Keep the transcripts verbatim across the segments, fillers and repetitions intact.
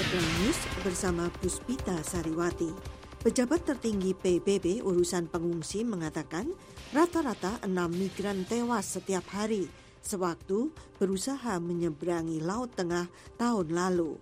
World News bersama Puspita Sariwati. Pejabat tertinggi P B B urusan pengungsi mengatakan rata-rata enam migran tewas setiap hari sewaktu berusaha menyeberangi Laut Tengah tahun lalu.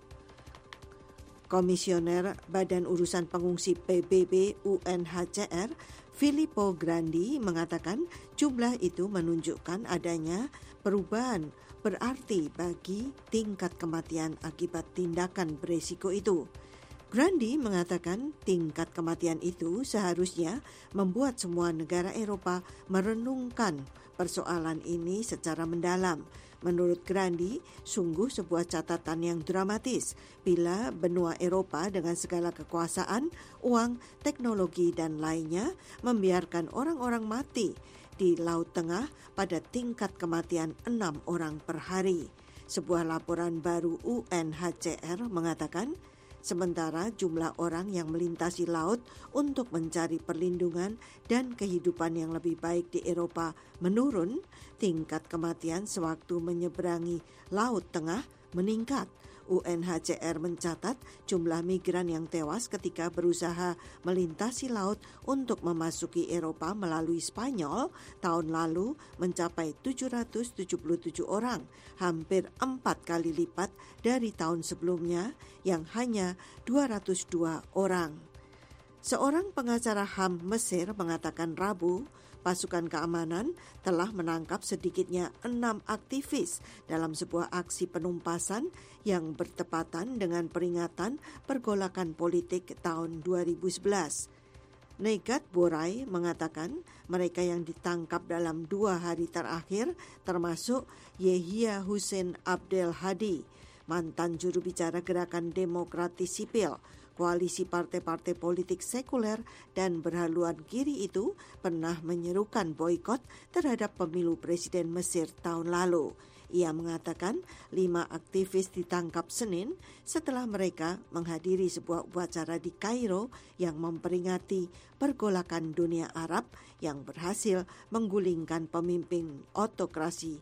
Komisioner Badan Urusan Pengungsi P B B U N H C R, Filippo Grandi, mengatakan jumlah itu menunjukkan adanya perubahan berarti bagi tingkat kematian akibat tindakan beresiko itu. Grandi mengatakan tingkat kematian itu seharusnya membuat semua negara Eropa merenungkan persoalan ini secara mendalam. Menurut Grandi, sungguh sebuah catatan yang dramatis bila benua Eropa dengan segala kekuasaan, uang, teknologi dan lainnya membiarkan orang-orang mati di Laut Tengah pada tingkat kematian enam orang per hari. Sebuah laporan baru U N H C R mengatakan, sementara jumlah orang yang melintasi laut untuk mencari perlindungan dan kehidupan yang lebih baik di Eropa menurun, tingkat kematian sewaktu menyeberangi Laut Tengah meningkat. U N H C R mencatat jumlah migran yang tewas ketika berusaha melintasi laut untuk memasuki Eropa melalui Spanyol tahun lalu mencapai tujuh ratus tujuh puluh tujuh orang, hampir empat kali lipat dari tahun sebelumnya yang hanya dua ratus dua orang. Seorang pengacara H A M Mesir mengatakan Rabu, pasukan keamanan telah menangkap sedikitnya enam aktivis dalam sebuah aksi penumpasan yang bertepatan dengan peringatan pergolakan politik tahun dua ribu sebelas. Negat Borai mengatakan mereka yang ditangkap dalam dua hari terakhir termasuk Yehya Hussein Abdel Hadi, mantan juru bicara Gerakan Demokratis Sipil. Koalisi partai-partai politik sekuler dan berhaluan kiri itu pernah menyerukan boikot terhadap pemilu presiden Mesir tahun lalu. Ia mengatakan lima aktivis ditangkap Senin setelah mereka menghadiri sebuah upacara di Kairo yang memperingati pergolakan dunia Arab yang berhasil menggulingkan pemimpin otokrasi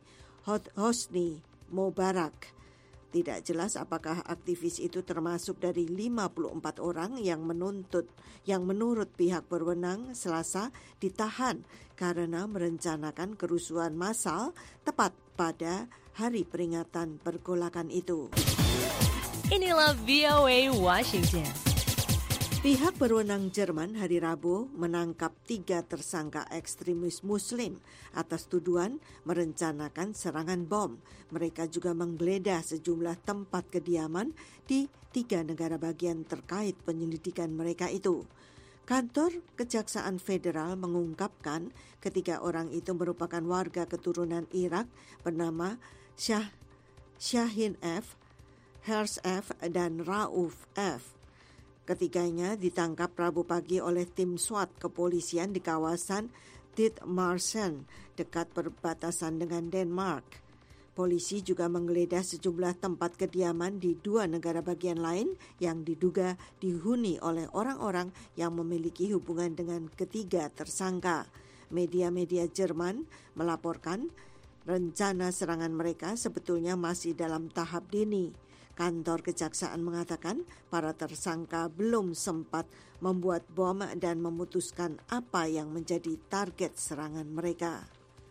Hosni Mubarak. Tidak jelas apakah aktivis itu termasuk dari lima puluh empat orang yang menuntut yang menurut pihak berwenang Selasa ditahan karena merencanakan kerusuhan massal tepat pada hari peringatan pergolakan itu. Inilah V O A Washington. Pihak berwenang Jerman hari Rabu menangkap tiga tersangka ekstremis Muslim atas tuduhan merencanakan serangan bom. Mereka juga menggeledah sejumlah tempat kediaman di tiga negara bagian terkait penyelidikan mereka itu. Kantor Kejaksaan Federal mengungkapkan ketiga orang itu merupakan warga keturunan Irak bernama Shah, Shahin F, Hers F, dan Rauf F. Ketiganya ditangkap Rabu pagi oleh tim SWAT kepolisian di kawasan Dithmarschen dekat perbatasan dengan Denmark. Polisi juga menggeledah sejumlah tempat kediaman di dua negara bagian lain yang diduga dihuni oleh orang-orang yang memiliki hubungan dengan ketiga tersangka. Media-media Jerman melaporkan rencana serangan mereka sebetulnya masih dalam tahap dini. Kantor Kejaksaan mengatakan para tersangka belum sempat membuat bom dan memutuskan apa yang menjadi target serangan mereka.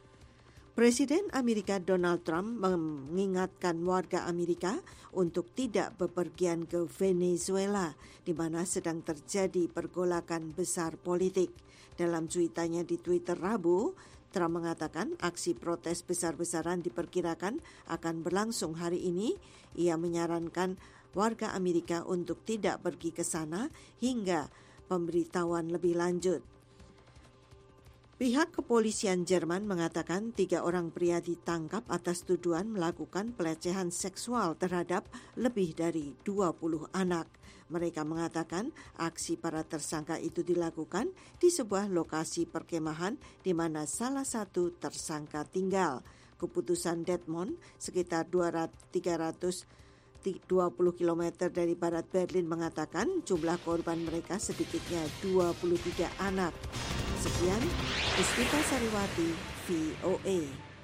Presiden Amerika Donald Trump mengingatkan warga Amerika untuk tidak bepergian ke Venezuela, di mana sedang terjadi pergolakan besar politik. Dalam cuitannya di Twitter Rabu, Trump mengatakan aksi protes besar-besaran diperkirakan akan berlangsung hari ini. Ia menyarankan warga Amerika untuk tidak pergi ke sana hingga pemberitahuan lebih lanjut. Pihak kepolisian Jerman mengatakan tiga orang pria ditangkap atas tuduhan melakukan pelecehan seksual terhadap lebih dari dua puluh anak. Mereka mengatakan aksi para tersangka itu dilakukan di sebuah lokasi perkemahan di mana salah satu tersangka tinggal. Keputusan Detmold, sekitar tiga ratus dua puluh kilometer dari barat Berlin, mengatakan jumlah korban mereka sedikitnya dua puluh tiga anak. Sekian, Puspita Sariwati, V O A.